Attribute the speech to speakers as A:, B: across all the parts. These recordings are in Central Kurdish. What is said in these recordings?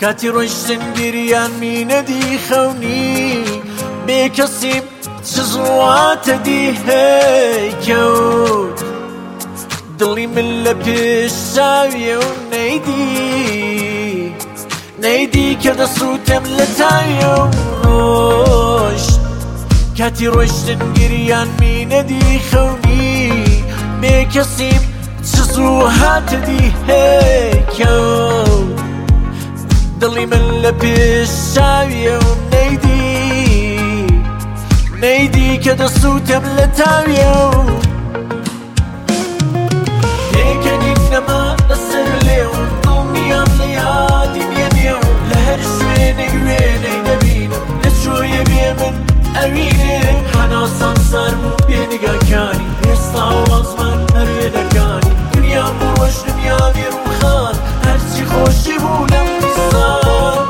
A: کاتی ڕۆیشتن گریان مینەدی خەونی بێکەسیم چ زڵاتە دی هەی کەوت دڵی من لە پێش چاویە و نەیدی کە دەسووتم لە تاویە و ڕۆشت کاتی ڕۆیشتن گریان مینەدی خەونی بێکەسیم چ زڵاتە دی هەی کەوت دڵی من لە پێش چاویە و نەیدی کە دەسووتم لە تاویە و پێکەنین نەما لەسەر لێو دڵنیام لە یادی بێنێ و لە هەر شوێنەی وێنەی دەبینم لە چۆیە بێ من ئەوینێ هەناسان سەر بوو بێنگاکانی ئێستا وازمان هەرێ دەکانی دنیام بۆ ڕۆژ دنیامی ڕووخان هەرچی خۆشی بوو لەم دیسان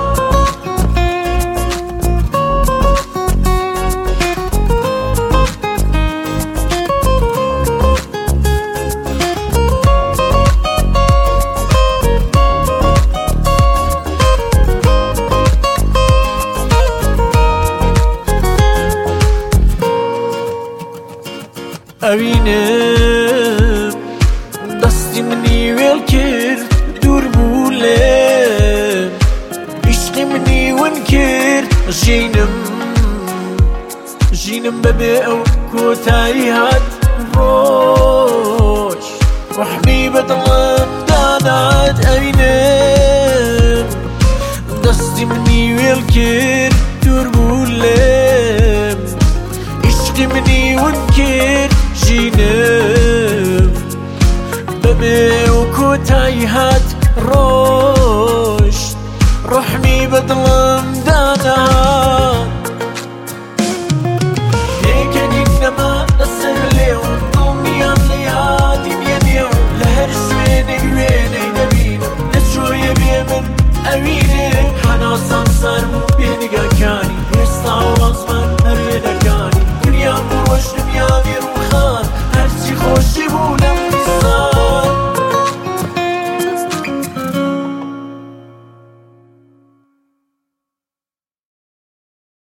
A: ئەوینم دەستی منی وێڵ کرد دوور بوو لێم عیشقی منی ون کرد ژینم بەبێ ئەو کۆتایی هات ڕۆژ ڕەحمی بە دڵم دانات ئەوینم دەستی منی وێڵ کرد دوور بوو لێم عیشقی منی ون کرد ژینم بەبێ ئەو کۆتایی هات